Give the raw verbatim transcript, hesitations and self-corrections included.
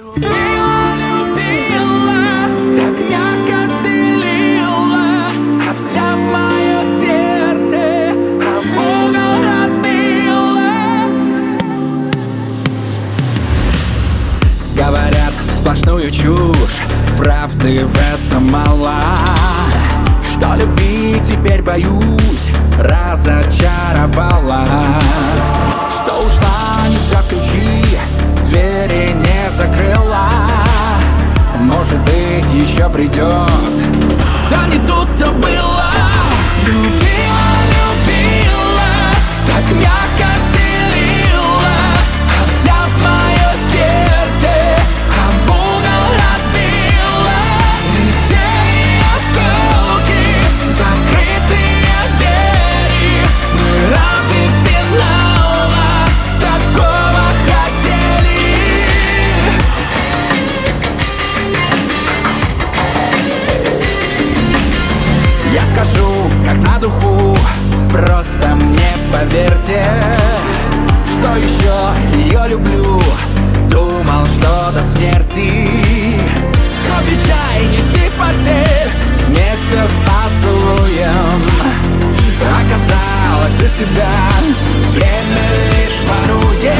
Любила, любила, так мягко стелила, а взяв мое сердце, об угол разбила. Говорят сплошную чушь, правды в этом мало. Что любви теперь боюсь, разочаровала. Что ушла, не взяв ключи, двери не закрыла. Может быть, еще придет. Да не тут-то было. Любила, любила, так мягко стелила, а взяв мое сердце, об угол разбила. Летели осколки, закрытые двери. Мы разве финала такого хотели? Я скажу, как на духу, просто мне поверьте, что еще ее люблю. Думал, что до смерти кофе, чай нести в постель вместе с поцелуем. Оказалось, у себя время лишь ворует.